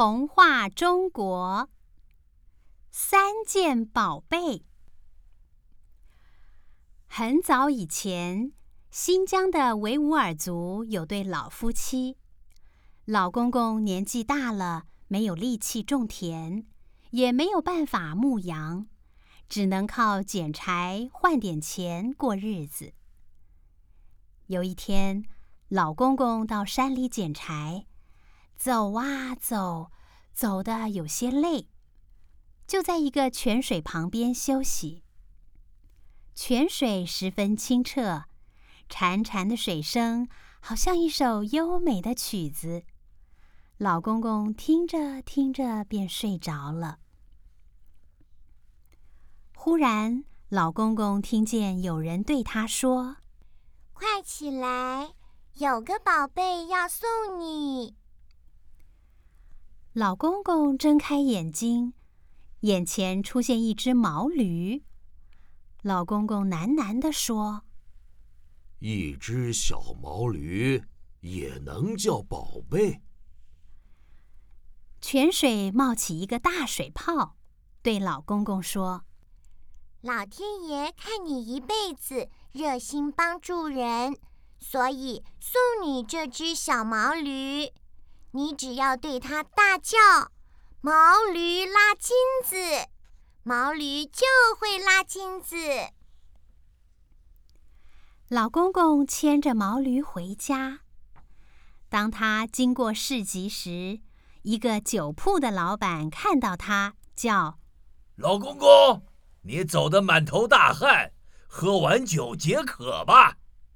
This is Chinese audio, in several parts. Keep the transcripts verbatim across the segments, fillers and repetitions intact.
童话中国三件宝贝。很早以前，新疆的维吾尔族有对老夫妻，老公公年纪大了，没有力气种田，也没有办法牧羊，只能靠捡柴换点钱过日子。有一天，老公公到山里捡柴，走啊走，走得有些累，就在一个泉水旁边休息。泉水十分清澈，潺潺的水声好像一首优美的曲子。老公公听着听着便睡着了。忽然，老公公听见有人对他说：“ 快起来，有个宝贝要送你。” 老公公睁开眼睛，眼前出现一只毛驴。老公公喃喃地说：“ 一只小毛驴也能叫宝贝？” 泉水冒起一个大水泡，对老公公说：“ 老天爷看你一辈子热心帮助人，所以送你这只小毛驴。你只要对它大叫‘毛驴拉金子’，毛驴就会拉金子。” 老公公牵着毛驴回家。当他经过市集时，一个酒铺的老板看到他，叫：“ 老公公，你走得满头大汗，喝碗酒解渴吧。”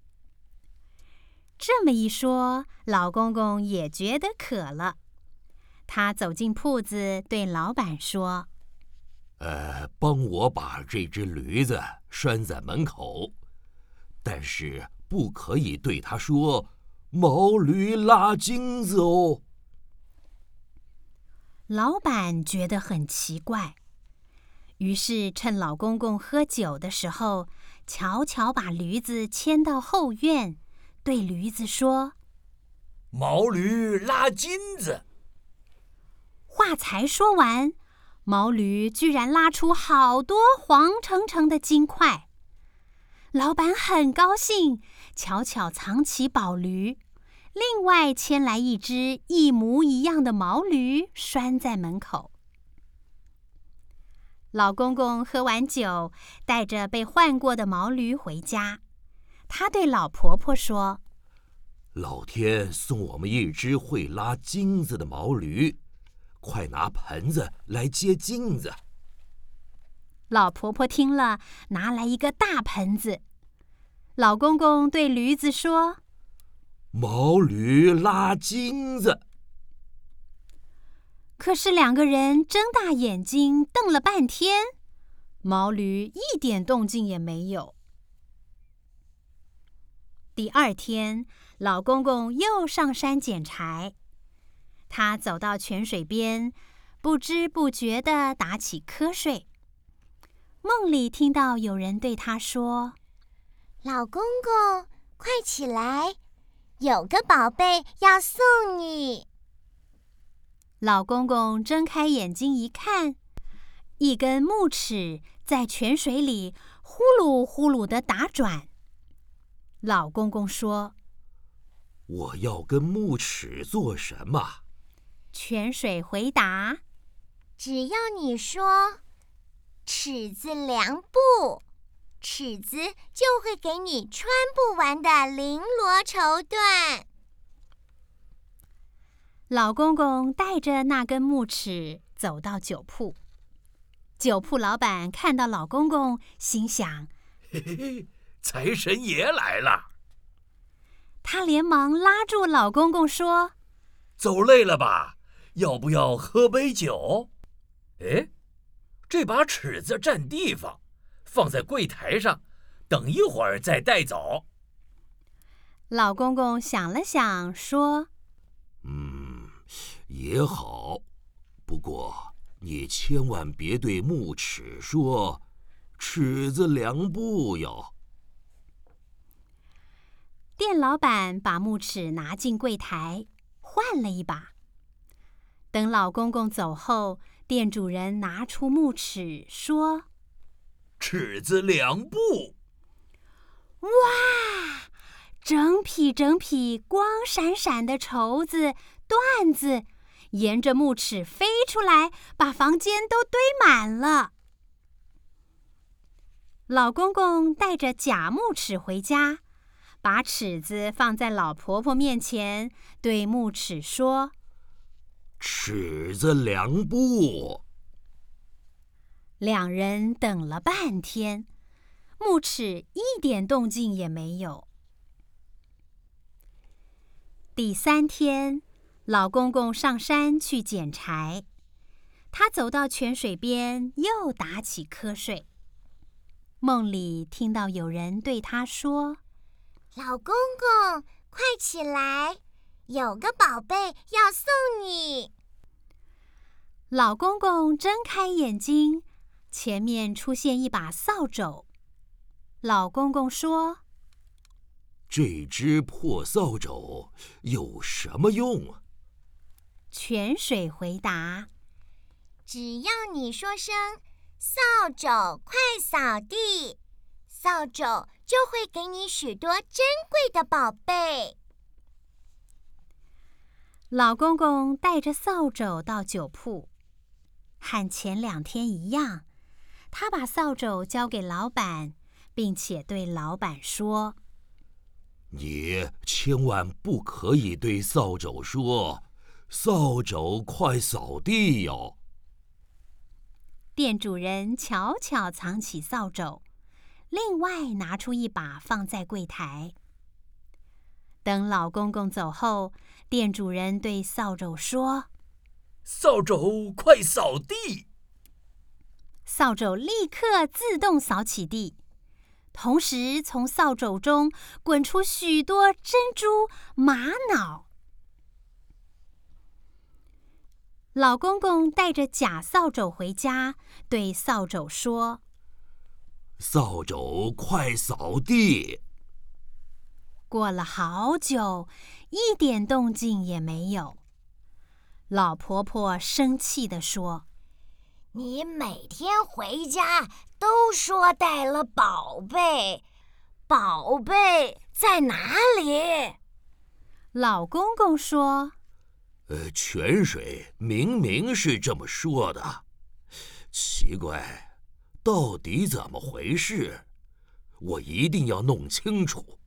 这么一说，老公公也觉得渴了。他走进铺子，对老板说：“ 呃，帮我把这只驴子拴在门口，但是不可以对他说‘毛驴拉金子’哦。” 老板觉得很奇怪，于是趁老公公喝酒的时候，悄悄把驴子牵到后院，对驴子说：“ 毛驴拉金子。” 话才说完，毛驴居然拉出好多黄澄澄的金块。老板很高兴，悄悄藏起宝驴，另外牵来一只一模一样的毛驴，拴在门口。老公公喝完酒，带着被换过的毛驴回家。他对老婆婆说：“ 老天送我们一只会拉金子的毛驴，快拿盆子来接金子。” 老婆婆听了，拿来一个大盆子。老公公对驴子说：“ 毛驴拉金子。” 可是两个人睁大眼睛瞪了半天，毛驴一点动静也没有。第二天，老公公又上山捡柴。他走到泉水边，不知不觉地打起瞌睡。梦里听到有人对他说：“ 老公公，快起来，有个宝贝要送你。” 老公公睁开眼睛一看，一根木尺在泉水里呼噜呼噜地打转。老公公说：“ 我要跟木尺做什么？” 泉水回答：“ 只要你说尺子量布，尺子就会给你穿不完的绫罗绸缎。” 老公公带着那根木尺走到酒铺。酒铺老板看到老公公，心想：“ 嘿嘿嘿，财神爷来了。” 他连忙拉住老公公说：“ 走累了吧？要不要喝杯酒？”哎，这把尺子占地方，放在柜台上，等一会儿再带走。 老公公想了想，说：“ 嗯，也好，不过你千万别对木尺说尺子量布哟。” 店老板把木尺拿进柜台，换了一把。 等老公公走后，店主人拿出木尺说：“ 尺子两步。” 哇！整匹整匹光闪闪的绸子、缎子，沿着木尺飞出来，把房间都堆满了。老公公带着假木尺回家，把尺子放在老婆婆面前，对木尺说：“ 尺子量步。” 两人等了半天，木尺一点动静也没有。第三天，老公公上山去捡柴，他走到泉水边，又打起瞌睡。梦里听到有人对他说：“ 老公公，快起来，有个宝贝要送你。” 老公公睁开眼睛，前面出现一把扫帚。老公公说：“ 这只破扫帚有什么用啊？” 泉水回答：“ 只要你说声‘扫帚，快扫地’，扫帚就会给你许多珍贵的宝贝。” 老公公带着扫帚到酒铺，和前两天一样，他把扫帚交给老板，并且对老板说：“ 你千万不可以对扫帚说‘扫帚，快扫地’哟。” 店主人悄悄藏起扫帚，另外拿出一把放在柜台。等老公公走后，店主人对扫帚说：“ 扫帚，快扫地！” 扫帚立刻自动扫起地，同时从扫帚中滚出许多珍珠、玛瑙。老公公带着假扫帚回家，对扫帚说：“ 扫帚，快扫地！” 过了好久，一点动静也没有。老婆婆生气地说：“ 你每天回家都说带了宝贝，宝贝在哪里？” 老公公说：“ 呃，泉水明明是这么说的，奇怪，到底怎么回事？我一定要弄清楚。”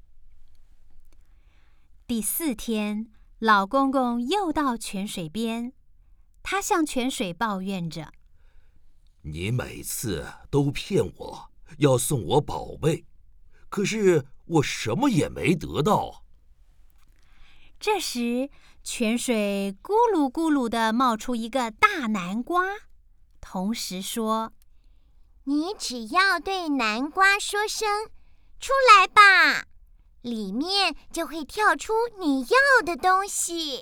第四天，老公公又到泉水边，他向泉水抱怨着：“ 你每次都骗我，要送我宝贝，可是我什么也没得到。” 这时，泉水咕噜咕噜地冒出一个大南瓜，同时说：“ 你只要对南瓜说声‘出来吧’，里面就会跳出你要的东西。”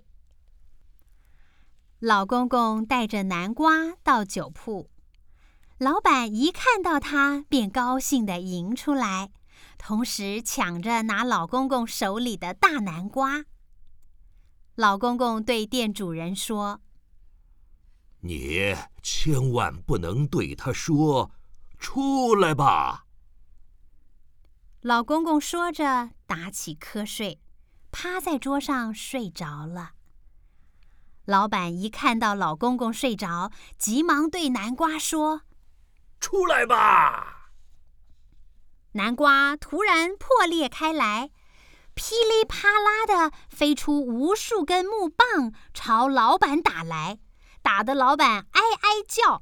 老公公带着南瓜到酒铺，老板一看到他，便高兴地迎出来，同时抢着拿老公公手里的大南瓜。老公公对店主人说：“ 你千万不能对他说‘出来吧’。” 老公公说着，打起瞌睡，趴在桌上睡着了。老板一看到老公公睡着，急忙对南瓜说：“ 出来吧！” 南瓜突然破裂开来，噼里啪啦地飞出无数根木棒，朝老板打来，打得老板哀哀叫。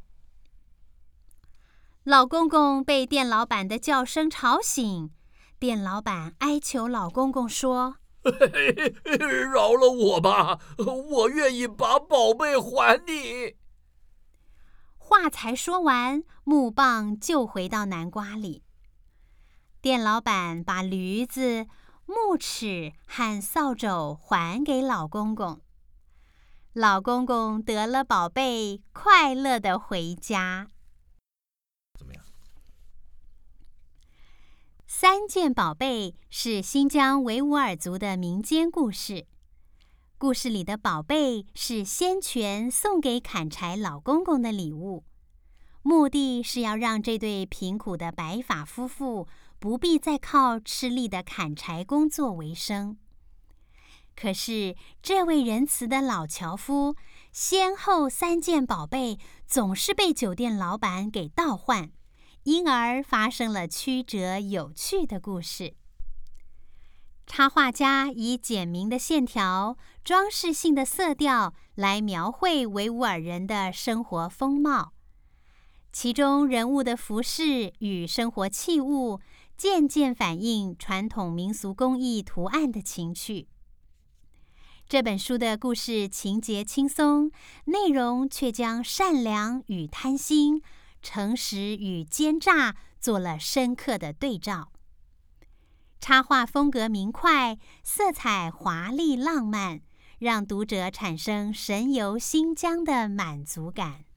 老公公被店老板的叫声吵醒，店老板哀求老公公说：“ 饶了我吧，我愿意把宝贝还你。” 话才说完，木棒就回到南瓜里。店老板把驴子、木尺和扫帚还给老公公。老公公得了宝贝，快乐地回家。 怎么样？ 三件宝贝是新疆维吾尔族的民间故事。 故事里的宝贝是仙泉送给砍柴老公公的礼物，目的是要让这对贫苦的白发夫妇不必再靠吃力的砍柴工作为生。可是这位仁慈的老樵夫，先后三件宝贝总是被酒店老板给倒换，因而发生了曲折有趣的故事。插画家以简明的线条、装饰性的色调来描绘维吾尔人的生活风貌，其中人物的服饰与生活器物渐渐反映传统民俗工艺图案的情趣。这本书的故事情节轻松，内容却将善良与贪心、诚实与奸诈做了深刻的对照。插画风格明快，色彩华丽浪漫，让读者产生神游新疆的满足感。